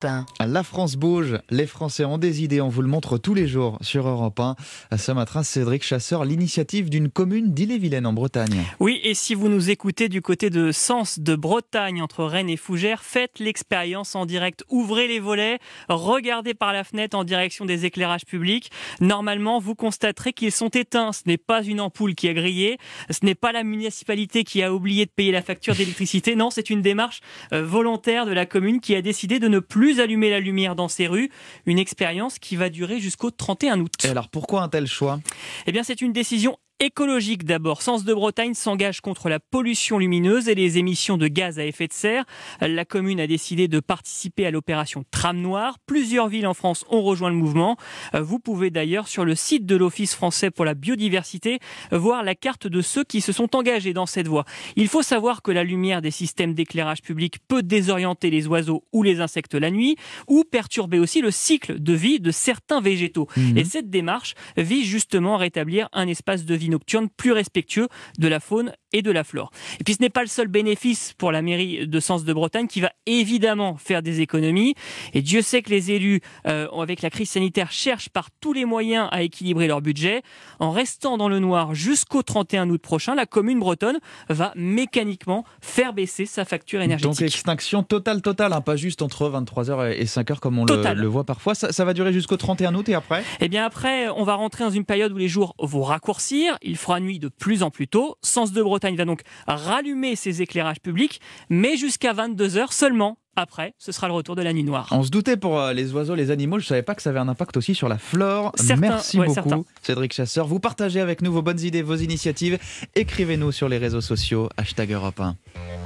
1. La France bouge, les Français ont des idées, on vous le montre tous les jours sur Europe 1. Ce matin, Cédric Chasseur, l'initiative d'une commune d'Ille-et-Vilaine en Bretagne. Oui, et si vous nous écoutez du côté de Sens de Bretagne, entre Rennes et Fougères, faites l'expérience en direct. Ouvrez les volets, regardez par la fenêtre en direction des éclairages publics. Normalement, vous constaterez qu'ils sont éteints. Ce n'est pas une ampoule qui a grillé, ce n'est pas la municipalité qui a oublié de payer la facture d'électricité. Non, c'est une démarche volontaire de la commune qui a décidé de ne plus allumer la lumière dans ses rues. Une expérience qui va durer jusqu'au 31 août. Et alors, pourquoi un tel choix ? Eh bien, c'est une décision écologique d'abord. Sens de Bretagne s'engage contre la pollution lumineuse et les émissions de gaz à effet de serre. La commune a décidé de participer à l'opération Tram Noir. Plusieurs villes en France ont rejoint le mouvement. Vous pouvez d'ailleurs sur le site de l'Office français pour la biodiversité voir la carte de ceux qui se sont engagés dans cette voie. Il faut savoir que la lumière des systèmes d'éclairage public peut désorienter les oiseaux ou les insectes la nuit ou perturber aussi le cycle de vie de certains végétaux. Et cette démarche vise justement à rétablir un espace de vie nocturne plus respectueux de la faune et de la flore. Et puis ce n'est pas le seul bénéfice pour la mairie de Sens de Bretagne qui va évidemment faire des économies. Et Dieu sait que les élus, avec la crise sanitaire, cherchent par tous les moyens à équilibrer leur budget. En restant dans le noir jusqu'au 31 août prochain, la commune bretonne va mécaniquement faire baisser sa facture énergétique. Donc extinction totale, pas juste entre 23h et 5h comme on le voit parfois. Ça va durer jusqu'au 31 août et après ? Eh bien après, on va rentrer dans une période où les jours vont raccourcir. Il fera nuit de plus en plus tôt. Sens de Bretagne va donc rallumer ses éclairages publics, mais jusqu'à 22h seulement. Après, ce sera le retour de la nuit noire. On se doutait pour les oiseaux, les animaux. Je ne savais pas que ça avait un impact aussi sur la flore. Merci beaucoup, Cédric Chasseur. Vous partagez avec nous vos bonnes idées, vos initiatives. Écrivez-nous sur les réseaux sociaux, #Europe 1.